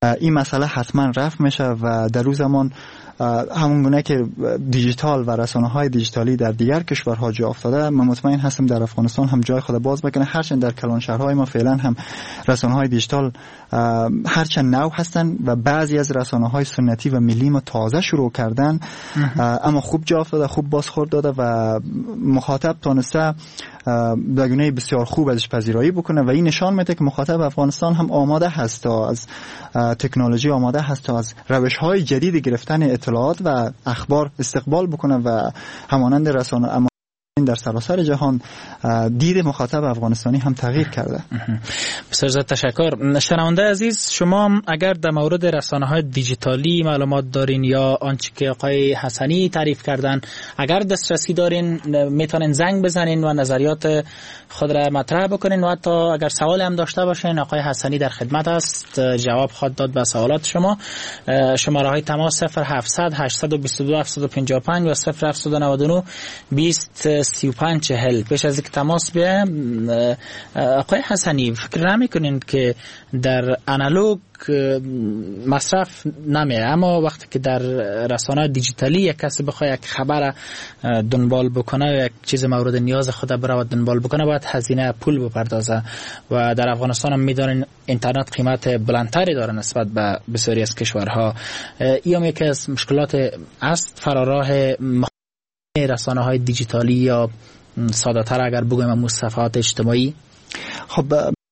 این مسئله حتما رفع میشه و در روز زمان همون گونه که دیجیتال و رسانه‌های دیجیتالی در دیگر کشورها جا افتاده، من مطمئن هستم در افغانستان هم جای خود باز بکنه. هرچند در کلان شهرهای ما فعلا هم رسانه‌های دیجیتال هرچند نو هستن و بعضی از رسانه‌های سنتی و ملی ما تازه شروع کردن، اما خوب جا افتاده، خوب بازخورد داده و مخاطب تونسته به گونه بسیار خوب ازش پذیرایی بکنه و این نشان میده که مخاطب افغانستان هم آماده هست تا از تکنولوژی، آماده هست تا از روش‌های جدید گرفتن اطلاعات و اخبار استقبال بکنه و همانند رسانه در سراسر جهان دید مخاطب افغانستانی هم تغییر کرده. بسیار زیاد تشکر. شنونده عزیز، شما اگر در مورد رسانه‌های دیجیتالی معلومات دارین یا آنچه که آقای حسنی تعریف کردن اگر دسترسی دارین، میتونین زنگ بزنین و نظریات خود را مطرح بکنین و حتی اگر سوال هم داشته باشین آقای حسنی در خدمت است، جواب خواهد داد به سوالات شما. شماره‌های تماس 0700 822 755 و 0799 20 3540. پیش از اینکه تماس بیه، آقای حسنی فکر نمی‌کنین که در آنالوگ مصرف نمیره، اما وقتی که در رسانه دیجیتالی یک کسی بخواد یک خبر دنبال بکنه و یک چیز مورد نیاز خود برای دنبال بکنه باید هزینه پول بپردازه و در افغانستان هم می‌دونین اینترنت قیمت بلندتری داره نسبت به بسیاری از کشورها. این یکی از مشکلات است فراراه رسانه‌های دیجیتالی یا ساده‌تر اگر بگویم مصطلحات اجتماعی. خب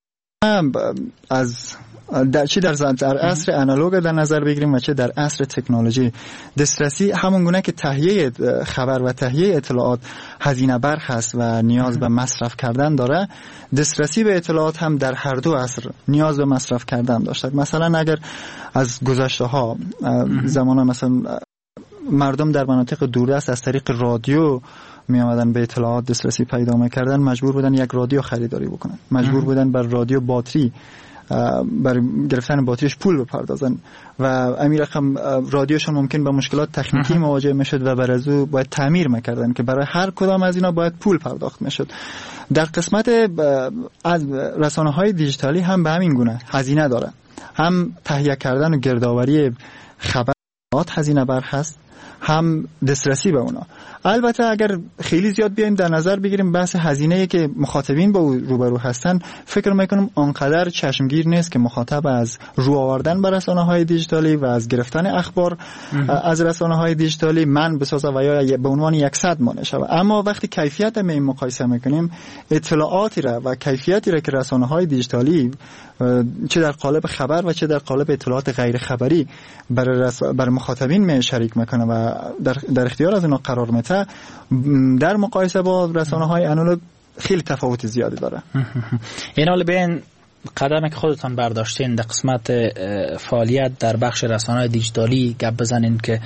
از در عصر آنالوگ در نظر بگیریم و چه در عصر تکنولوژی، دسترسی همون گونه که تهیه خبر و تهیه اطلاعات هزینه بر هست و نیاز به مصرف کردن داره، دسترسی به اطلاعات هم در هر دو عصر نیاز به مصرف کردن داشته. مثلا اگر از گذشته ها زمان مثلا مردم در مناطق دوردست از طریق رادیو می آمدن به اطلاعات دسترسی پیدا می‌کردن، مجبور بودن یک رادیو خریداری بکنن، مجبور بودن بر رادیو باتری برای گرفتن باتریش پول بپردازن و امیر رقم رادیوشون ممکن با مشکلات تکنیکی مواجه میشد و بر از او باید تعمیر میکردن که برای هر کدام از اینا باید پول پرداخت میشد. در قسمت از رسانه‌های دیجیتالی هم به همین گونه هزینه داره، هم تهیه کردن و گردآوری خبرات هزینه بر هست، هم دسترسی به اونا. البته اگر خیلی زیاد بیایم در نظر بگیریم بحث هزینه‌ای که مخاطبین با او روبرو هستن، فکر میکنم آنقدر چشمگیر نیست که مخاطب از رو آوردن به رسانه‌های دیجیتالی و از گرفتن اخبار از رسانه‌های دیجیتالی من بسازه و یا به عنوان 100 مانع شود. اما وقتی کیفیت می مقایسه میکنیم، اطلاعاتی را و کیفیتی را که رسانه‌های دیجیتالی چه در قالب خبر و چه در قالب اطلاعات غیر خبری برای مخاطبین می شریک میکنه و در اختیار از اونا قرار میده، در مقایسه با رسانه‌های آنالوگ خیلی تفاوت زیادی داره. این حال بین قدمی که خودتان برداشتین در قسمت فعالیت در بخش رسانه‌های دیجیتالی گپ بزنین که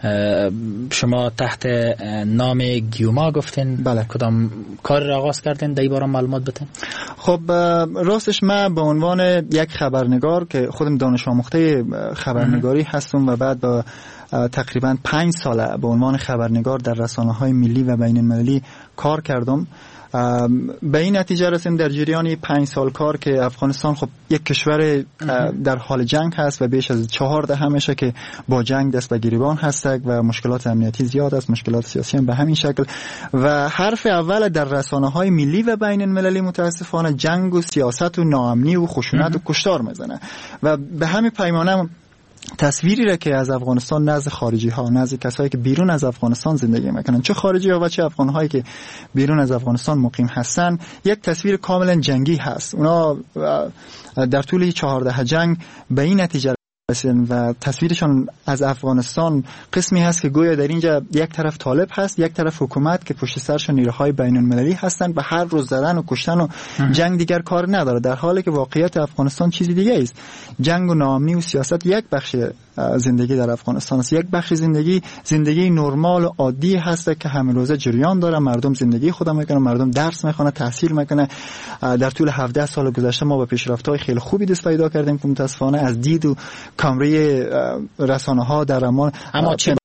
شما تحت نام گیوما گفتین. بله. کدام کار را آغاز کردین؟ در این باره معلومات بدین. خب راستش من به عنوان یک خبرنگار که خودم دانش آموخته خبرنگاری هستم و بعد با تقریبا 5 ساله به عنوان خبرنگار در رسانه‌های ملی و بین‌المللی کار کردم. به این نتیجه رسیدم در جریان 5 سال کار که افغانستان خب یک کشور در حال جنگ هست و بیش از 4 دهه میشه که با جنگ دست به گریبان هست و مشکلات امنیتی زیاد است، مشکلات سیاسی هم به همین شکل و حرف اول در رسانه‌های ملی و بین‌المللی متاسفانه جنگ و سیاست و ناامنی و خشونت و کشتار میزنه و به همین پیمانه تصویری را که از افغانستان نزد خارجی ها، نزد کسایی که بیرون از افغانستان زندگی میکنن، چه خارجی ها و چه افغان هایی که بیرون از افغانستان مقیم هستن، یک تصویر کاملا جنگی هست. اونا در طول 14 جنگ به این نتیجه رسیدن و تصویرشون از افغانستان قسمی هست که گویا در اینجا یک طرف طالب هست، یک طرف حکومت که پشت سرش نیروهای بین‌المللی هستن و هر روز زدن و کشتن و جنگ دیگر کار نداره، در حالی که واقعیت افغانستان چیزی دیگه است. جنگ و ناامنی و سیاست یک بخش زندگی در افغانستان است، یک بخش زندگی نرمال و عادی هست که همه روزه جریان داره، مردم زندگی خود میکنن، مردم درس میخونه، تحصیل میکنه. در طول 17 سال گذشته ما به پیشرفت‌های خیلی خوبی دست پیدا کردیم که متاسفانه از دید و کامره رسانه‌ها در امان اما چه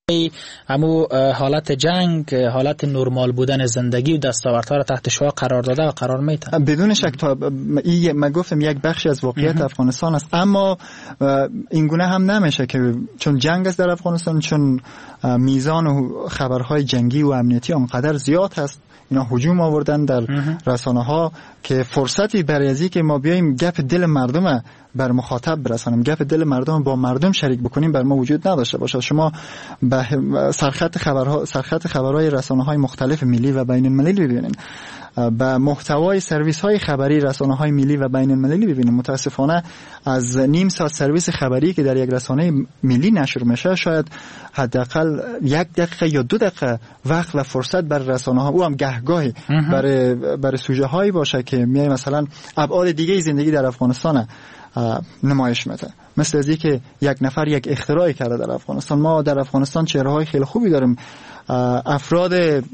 امو حالت جنگ، حالت نرمال بودن زندگی و دستاوردها را تحت شعاع قرار داده و قرار میده. بدون شک من گفتم یک بخشی از واقعیت افغانستان است، اما این گونه هم نمیشه که چون جنگ است در افغانستان، چون میزان و خبرهای جنگی و امنیتی اونقدر زیاد هست، اینا هجوم آوردن در رسانه ها که فرصتی برای ازی که ما بیایم گپ دل مردم بر مخاطب برسانیم، گپ دل مردم با مردم شریک بکنیم بر ما وجود نداشته باشه. شما به سرخط خبرهای رسانه های مختلف ملی و بین المللی ببینید، به محتوای سرویس های خبری رسانه های ملی و بین المللی ببینید. متاسفانه از نیم ساعت سرویس خبری که در یک رسانه ملی نشر میشه، شاید حداقل 1 دقیقه یا 2 دقیقه وقت و فرصت بر رسانه ها، او هم گهگاهی برای سوژه هایی باشه که میای مثلا ابعاد دیگه زندگی در افغانستان نمایش میده. مثل از که یک نفر یک اختراعی کرده در افغانستان. ما در افغانستان چهره‌های خیلی خوبی داریم، افراد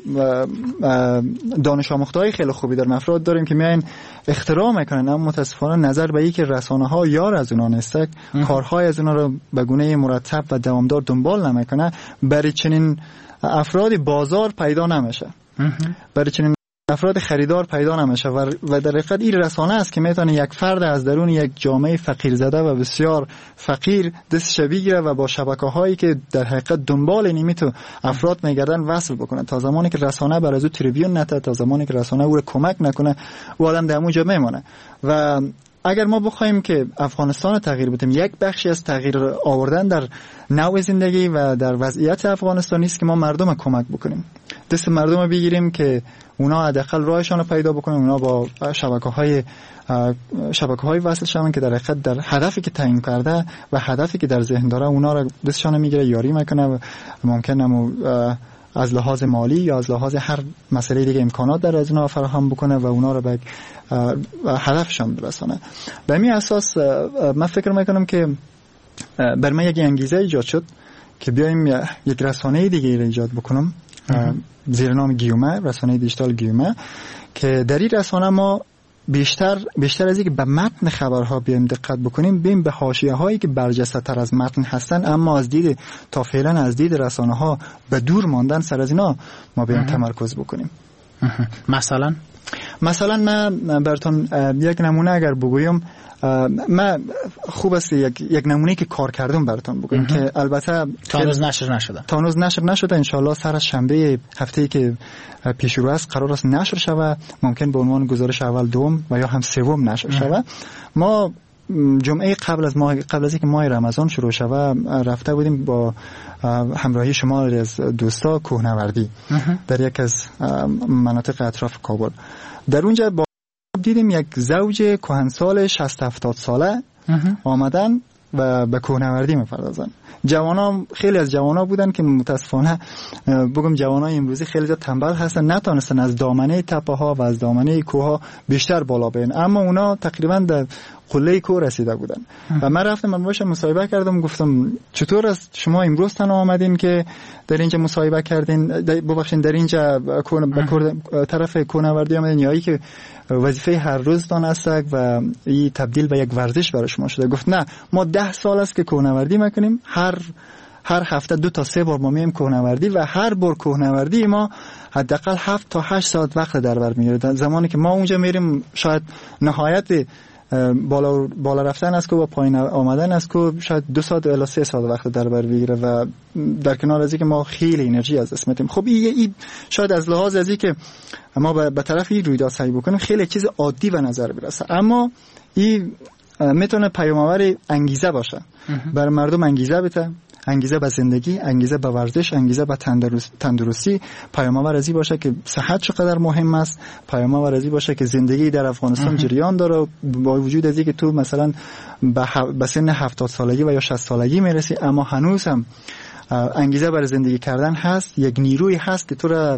دانش آموخته‌های خیلی خوبی داریم، افراد داریم که میاین اختراع میکنن، اما متاسفانه نظر به اینکه رسانه‌ها یار از اونها نیست، کارهای از اونها رو به گونه مرتب و دوامدار دنبال نمیکنه، برای چنین افراد بازار پیدا نمیشه، برای چنین افراد خریدار پیدا نمیشه و در حقیقت این رسانه است که میتونه یک فرد از درون یک جامعه فقیر زده و بسیار فقیر دستش بگیره و با شبکه‌هایی که در حقیقت دنبال نیمیتو افراد میگردن وصل بکنه. تا زمانی که رسانه بر از او تریبیون نته، تا زمانی که رسانه او رو کمک نکنه، او آدم در اونجا میمونه. و اگر ما بخوایم که افغانستان رو تغییر بدیم، یک بخشی از تغییر آوردن در نوع زندگی و در وضعیت افغانستان است که ما مردم رو کمک بکنیم، دست مردم رو بگیریم که اونا حداقل راهشان رو پیدا بکنن، اونا با شبکه‌های وصل شون که در حقیقت در هدفی که تعیین کرده و هدفی که در ذهن داره اونا رو دستشان میگیره، یاری میکنه و ممکنه از لحاظ مالی یا از لحاظ هر مسئله دیگه امکانات در از اونا فراهم بکنه و اونا رو به هدفشان برسانه. به همین اساس من فکر میکنم که بر من یک انگیزه ایجاد شد که بیایم یک رسانه دیگه رو ایجاد بکنم زیر نام گیومه، رسانه دیجیتال گیومه، که در این رسانه ما بیشتر از اینکه به متن خبرها بیایم دقت بکنیم، بیم به حاشیه‌هایی که برجسته تر از متن هستن اما از دید تا فعلا از دید رسانه‌ها به دور ماندن، سر از اینا ما بیایم تمرکز بکنیم. مثلا من براتون یک نمونه اگر بگویم، من خوب است یک نمونه که کار کردم براتون بگم که البته تانوز نشر نشده. انشالله سر از شنبه هفته که پیش رو است قرار است نشر شود، ممکن به عنوان گزارش اول، دوم و یا هم سوم نشر شود. ما جمعه قبل از اینکه ماه رمضان شروع شود رفته بودیم با همراهی شما از دوستا کوهنوردی در یک از مناطق اطراف کابل. در اونجا دیدیم یک زوج کهنسال 60-70 ساله آمدن و به کوهنوردی می‌پردازن. جوانان، خیلی از جوانا بودن که متاسفانه بگم جوانای امروزی خیلی زیاد تنبل هستن، نتونستن از دامنه تپه‌ها و از دامنه کوه‌ها بیشتر بالا برن، اما اونا تقریبا در قله کوه رسیده بودن. و من رفتم من باشم مصاحبه کردم، گفتم چطور است شما امروز تنها آمدین که در اینجا مصاحبه کردین، ببخشید در اینجا به طرف کوهنوردی آمدین یا که وظیفه هر روزتان است و این تبدیل به یک ورزش برای شما شده؟ گفت نه، ما 10 سال است که کوهنوردی میکنیم، هر هفته 2 تا 3 بار ما میایم کوهنوردی و هر بار کوهنوردی ما حداقل 7 تا 8 ساعت وقت در بر میگیره. زمانی که ما اونجا میریم شاید نهایت بالا رفتن از کو و پایین آمدن از کو شاید 2 ساعت الی 3 ساعت وقت در بر بگیره و در کنار از اینکه ما خیلی انرژی از دست میدیم. خب این شاید از لحاظ از اینکه ما به طرف این رویداد سعی بکنیم خیلی چیز عادی به نظر برسه، اما این میتونه پیام‌آور انگیزه باشه برای مردم، انگیزه بده، انگیزه به زندگی، انگیزه به ورزش، انگیزه به تندرستی، پیام‌آور ازی باشه که صحت چقدر مهم است، پیام‌آور ازی باشه که زندگی در افغانستان جریان داره با وجود ازی که تو مثلا به سن 70 سالگی و یا 60 سالگی میرسی اما هنوز هم انگیزه برای زندگی کردن هست، یک نیروی هست که تو را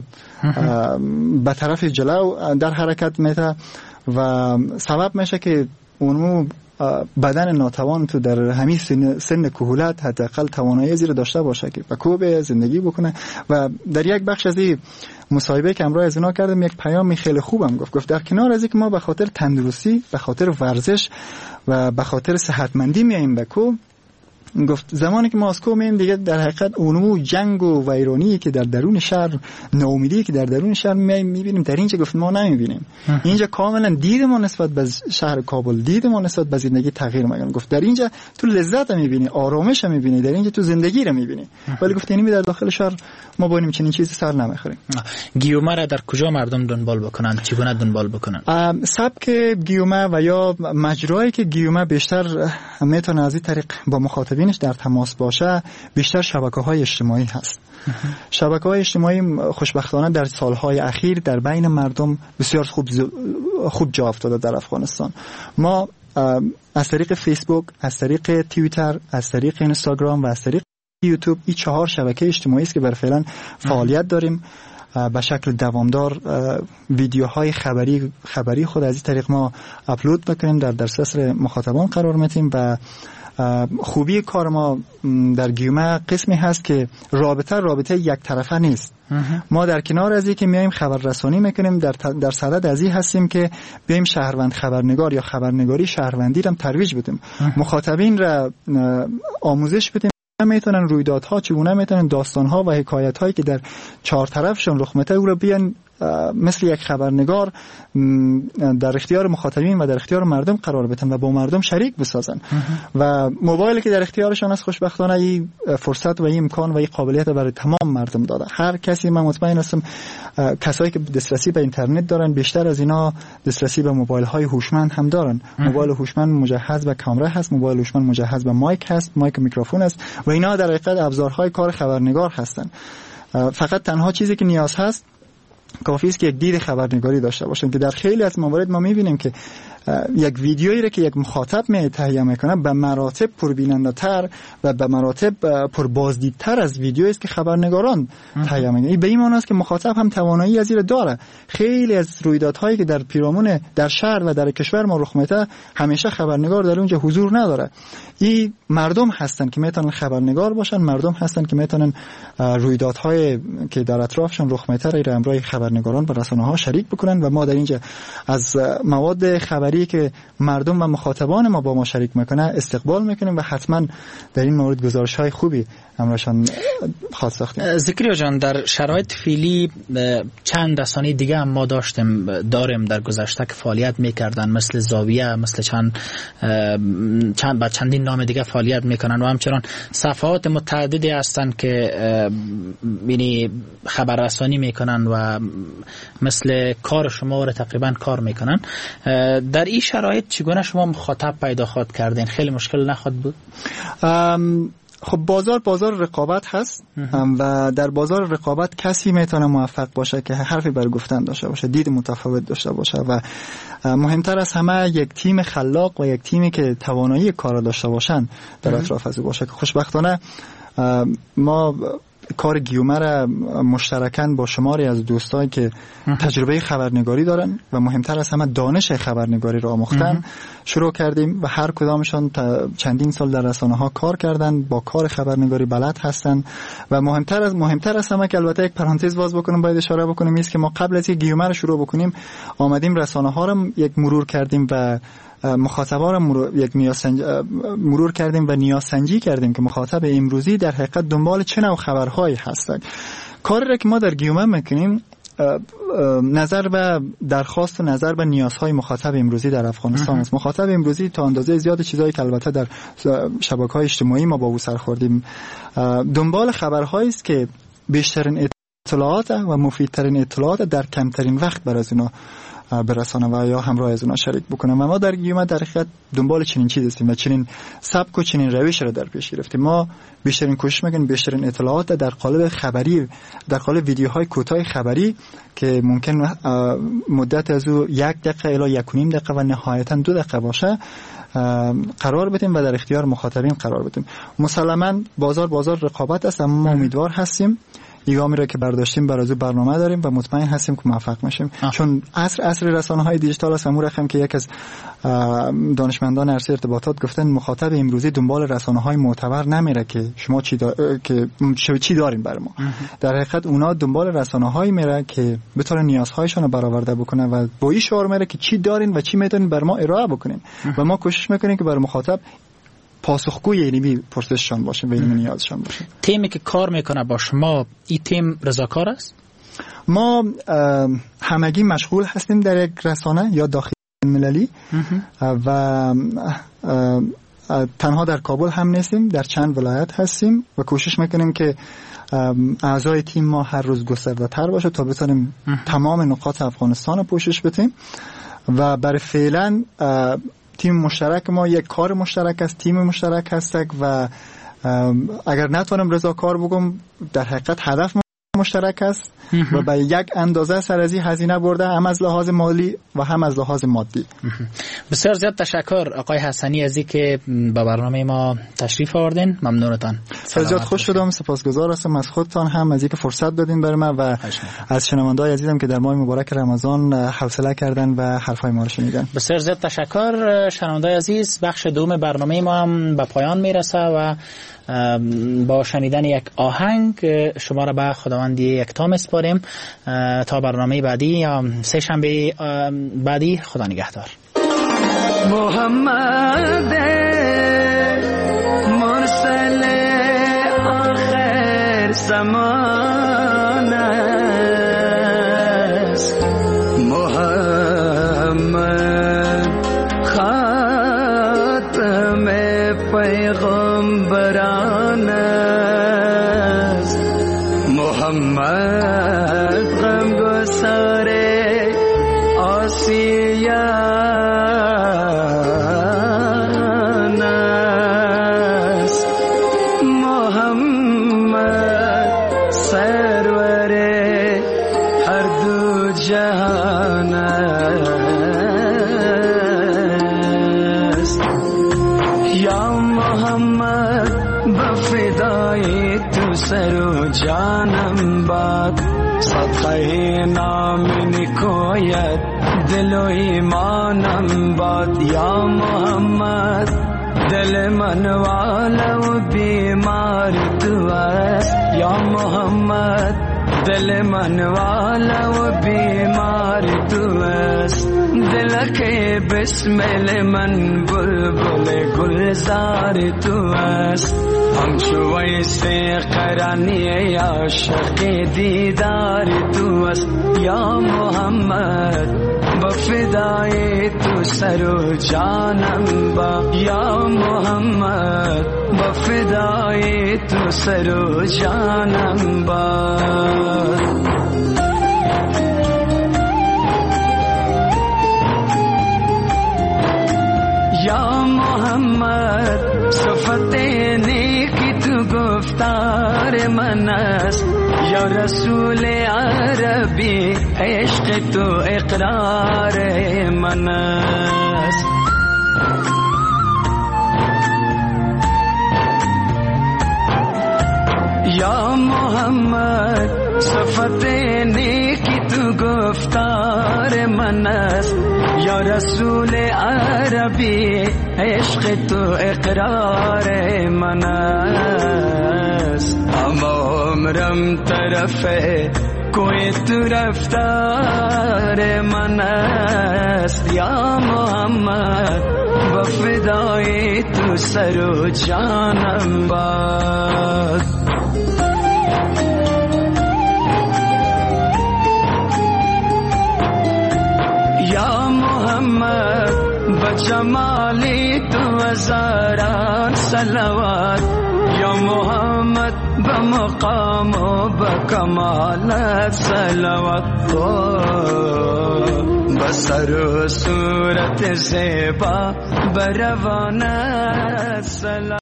به طرف جلو در حرکت میده و سبب میشه که اونمو بدن ناتوان تو در همین سن کهولت حداقل توانایی زیر داشته باشه که به کوه زندگی بکنه. و در یک بخش از این مصاحبه که امروز از اینا کردم یک پیامی خیلی خوبم گفت در کنار از اینکه ما به خاطر تندرستی، به خاطر ورزش و به خاطر صحتمندی میایم به کوه، گفت زمانی که ماسکو مییم دیگه در حقیقت اونو جنگ و ویرانی که در درون شهر، ناامیدی که در درون شهر میبینیم، در اینجا گفت ما نمیبینیم. اینجا کاملا دید ما نسبت به شهر کابل، دید ما نسبت به زندگی تغییر میکنه. گفت در اینجا تو لذت میبینی، آرامش میبینی، در اینجا تو زندگی رو میبینی. ولی گفت اینی در داخل شهر ما با این چنین چیزی سر نمیخوریم. گیومه را در کجا مردم دنبال بکنن؟ چگونه دنبال بکنن؟ سبک گیومه و یا مجرایی که گیومه بیشتر میتونه از این طریق با مخاطبینش در تماس باشه، بیشتر شبکه‌های اجتماعی هست. شبکه‌های اجتماعی خوشبختانه در سالهای اخیر در بین مردم بسیار خوب جا افتاده در افغانستان. ما از طریق فیسبوک، از طریق توییتر، از طریق اینستاگرام و از طریق یوتیوب، این 4 شبکه اجتماعی است که بر فعلا فعالیت داریم. به شکل دوامدار ویدیوهای خبری خود از این طریق ما اپلود میکنیم، در دسترس مخاطبان قرار میدیم. و خوبی کار ما در گیومه قسمی هست که رابطه یک طرفه نیست. ما در کنار از اینکه میایم خبررسانی میکنیم، در صدد از این هستیم که بیایم شهروند خبرنگار یا خبرنگاری شهروندی را ترویج بدیم، مخاطبین را آموزش بدیم میتونن رویدادها چگونه میتونن داستانها و حکایت‌هایی که در 4 طرفشون رخ میده او را بیان مثل یک خبرنگار در اختیار مخاطبین و در اختیار مردم قرار بدن و با مردم شریک بسازن. و موبایلی که در اختیارشان است خوشبختانه این فرصت و این امکان و این قابلیت برای تمام مردم داده. هر کسی، من مطمئن هستم کسایی که دسترسی به اینترنت دارن بیشتر از اینا دسترسی به موبایل های هوشمند هم دارن. موبایل هوشمند مجهز به کامera هست، موبایل هوشمند مجهز به مایک هست، مایک و میکروفون است و اینا در حقیقت ابزارهای کار خبرنگار هستن. فقط تنها چیزی که نیاز هست کافی است که یک دید خبرنگاری داشته باشن، که در خیلی از موارد ما می‌بینیم که یک ویدیویی را که یک مخاطب تهیه میکنه به مراتب پربیننده‌تر و به مراتب پربازدیدتر از ویدیویی است که خبرنگاران تهیه میکنن. این به این معنی است که مخاطب هم توانایی از این داره. خیلی از رویدادهایی که در پیرامون در شهر و در کشور ما رخ میده همیشه خبرنگار در اونجا حضور نداره. این مردم هستن که میتونن خبرنگار باشن، مردم هستن که میتونن رویدادهای که در اطرافشون رخ میده را همراه خبرنگاران و رسانه‌ها شریک بکنن و ما در اینجا از مواد خبری که مردم و مخاطبان ما با ما شریک میکنه استقبال میکنیم و حتما در این مورد گزارش‌های خوبی همراهشان خواهد ساختیم. ذکریا جان، در شرایط فعلی چند رسانه دیگه هم ما داریم در گذشته که فعالیت میکردن، مثل زاویه، مثل چندین نام دیگه فعالیت میکنن و همچنان صفحات متعددی هستن که یعنی خبررسانی میکنن و مثل کار شما رو تقریبا کار میکنن. در این شرایط چگونه شما مخاطب پیدا خواهد کردین؟ خیلی مشکل نخواهد بود؟ خب بازار رقابت هست و در بازار رقابت کسی میتونه موفق باشه که حرفی بر گفتن داشته باشه، دید متفاوت داشته باشه و مهمتر از همه یک تیم خلاق و یک تیمی که توانایی کار داشته باشن در اطراف از او باشه. که خوشبختانه ما کار گیومه را مشترکاً با شماری از دوستایی که تجربه خبرنگاری دارن و مهمتر از همه دانش خبرنگاری را آموختن شروع کردیم و هر کدامشان چندین سال در رسانه‌ها کار کردن، با کار خبرنگاری بلد هستن. و مهمتر از همه که البته یک پرانتز باز بکنم باید اشاره بکنم است که ما قبل از اینکه گیومه را شروع بکنیم آمدیم رسانه‌ها را یک مرور کردیم و مخاطبا را مرور کردیم و نیازسنجی کردیم که مخاطب امروزی در حقیقت دنبال چه نوع خبرهایی هستند. کاری را که ما در گیومه میکنیم نظر به درخواست و نظر به نیازهای مخاطب امروزی در افغانستان است. مخاطب امروزی تا اندازه زیاد چیزایی که البته در شبکه‌های اجتماعی ما با او سر خوردیم دنبال خبرهایی است که بیشترین اطلاعات و مفیدترین اطلاعات در کمترین وقت بر از اینا برسانه و یا همراه از اونا شریک بکنم. و ما در گیومه در حقیقت دنبال چنین چیز هستیم و چنین سبک و چنین روش را در پیش گرفتیم. ما بیشترین کوشش میکنیم بیشترین اطلاعات در قالب خبری، در قالب ویدیوهای کوتاه خبری که ممکن مدت از او 1 دقیقه الی 1.5 دقیقه و نهایتا 2 دقیقه باشه قرار بدیم و در اختیار مخاطبین قرار بدیم. مسلماً بازار رقابت است، اما ما امیدوار هستیم ایگامی را که برداشتیم برای برنامه داریم و مطمئن هستیم که موفق میشیم. چون عصر رسانه‌های دیجیتال است و ما رقم که یک از دانشمندان عرصه ارتباطات گفتن مخاطب امروزی دنبال رسانه‌های معتبر نمیره که شما چی دارین برای ما. در حقیقت اونا دنبال رسانه‌هایی میره که بتونه نیازهایشون رو برآورده بکنه و با این شعار میره که چی دارین و چی میتونین برای ما ارائه بکنین و ما کوشش میکنیم که برای مخاطب پاسخگوی یعنی پرسششان باشه و این نیازشان باشه. تیمی که کار میکنه با شما این تیم رضاکار است؟ ما همگی مشغول هستیم در یک رسانه یا داخل المللی و تنها در کابل هم نیستیم، در چند ولایت هستیم و کوشش میکنیم که اعضای تیم ما هر روز گسترده تر باشه تا بتونیم تمام نقاط افغانستان رو پوشش بدیم و برای فعلا تیم مشترک ما یک کار مشترک است، تیم مشترک هستک و اگر نتونم رضاکار بگم در حقیقت هدف مشترک است و به یک اندازه سر از این هزینه برده، هم از لحاظ مالی و هم از لحاظ مادی. بسیار زیاد تشکر آقای حسنی از اینکه به برنامه ما تشریف آوردین. ممنونتان. زیاد خوش شدم، سپاسگزار هستم از خودتان هم از اینکه فرصت دادین برای من و از شنونده‌های عزیزم که در ماه مبارک رمضان حوصله کردن و حرفای ما رو شنیدن. بسیار زیاد تشکر شنونده‌های عزیز. بخش دوم برنامه ما هم به پایان میرسه و با شنیدن یک آهنگ شما را به خداوند یکتا میسپاریم تا برنامه بعدی یا سه شنبه بعدی. خدا نگهدار. محمد مرسل آخر زمان است، محمد خاتم پیغمبران است، محمد غمگسار آسیان است، محمد سرور هر دو جهان است. یا محمد بفدای تو سر و جانم باد، صدقه نام نکویت دل و ایمانم باد. یا محمد دل من والا و بیمار تو است، یا محمد دل من والا و بیمار تو است. دل که بسمل من بلبل گلزار تو است، همچو ویسه قرنی عاشق دیدار تو است. یا محمد بفدای تو سر و جانم با، یا محمد بفدای تو سر و جانم با. یا محمد صفت نیکی تو گفتار من است، یا رسول عربی عشق تو اقرار من است. یا محمد صفت نیکی تو گفتار من است، یا رسول عربی عشق تو اقرار من است. اما عمرم طرف کوئی تو رفتار من است. یا محمد بفدای تو سر و جانم باد. یا محمد بجمالی تو هزاران صلوات، یا محمد بمقام و بکمالت صلوات. بسر و صورت زیبا بروانت صلوات.